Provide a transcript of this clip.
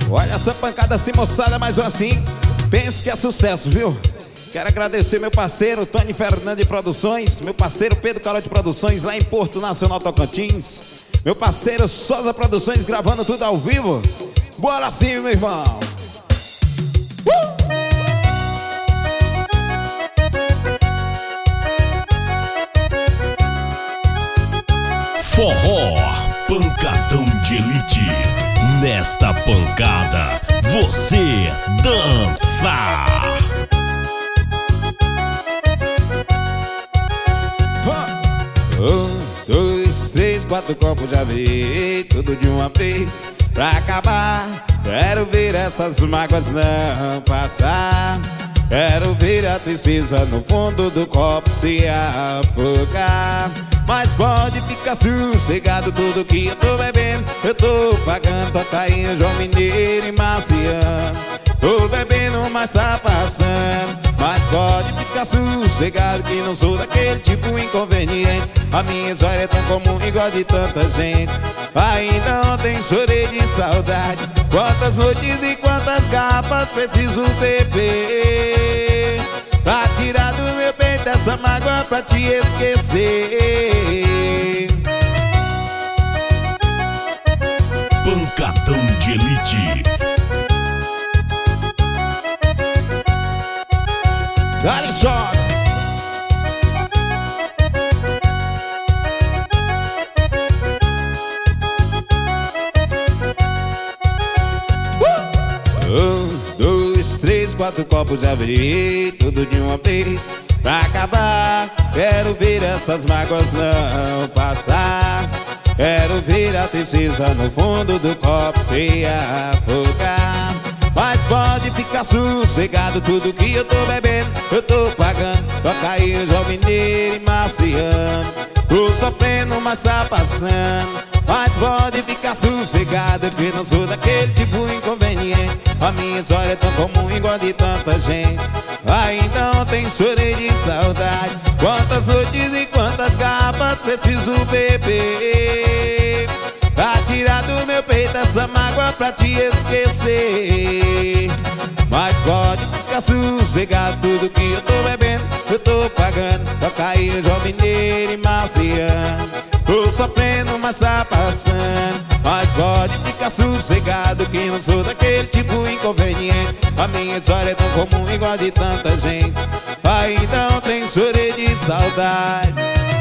Olha essa pancada assim, moçada, mais um assim. Pense que é sucesso, viu? Quero agradecer meu parceiro Tony Fernandes Produções, meu parceiro Pedro Carote Produções lá em Porto Nacional Tocantins, meu parceiro Souza Produções gravando tudo ao vivo. Bora sim, meu irmão. Forró, pancadão de elite. Nesta pancada, você dança. 1, 2, 3, 4 copos já vi, tudo de uma vez pra acabar. Quero ver essas mágoas não passar. Quero ver a tristeza no fundo do copo se afogar. Mas pode ficar sossegado, tudo que eu tô bebendo eu tô pagando. Toca aí João Mineiro e Marciano, tô bebendo, mas tá passando. Mas pode ficar sossegado que não sou daquele tipo inconveniente. A minha história é tão comum igual de tanta gente. Ainda ontem chorei de saudade. Quantas noites e quantas capas preciso beber pra tirar do meu peito essa mágoa pra te esquecer. Pancadão de elite. Dá-lhe choque. Um, dois, três, 4 copos já virei, tudo de uma vez pra acabar. Quero ver essas mágoas não passar. Quero ver a tristeza no fundo do copo se afogar. Mas pode ficar sossegado, tudo que eu tô bebendo eu tô pagando. Toca aí o João Mineiro e Marciano, tô sofrendo, mas tá passando. Mas pode ficar sossegado que não sou daquele tipo inconveniente. A minha história é tão comum igual de tanta gente. Ainda ontem chorei de saudade. Quantas noites e quantas capas preciso beber pra tirar do meu peito essa mágoa pra te esquecer. Mas pode ficar sossegado, tudo que eu tô bebendo eu tô pagando. Toca aí o João Mineiro e Marciano, tô sofrendo, mas tá passando. Mas pode ficar sossegado que não sou daquele tipo inconveniente. A minha história é tão comum igual de tanta gente. Ainda ontem chorei de saudade.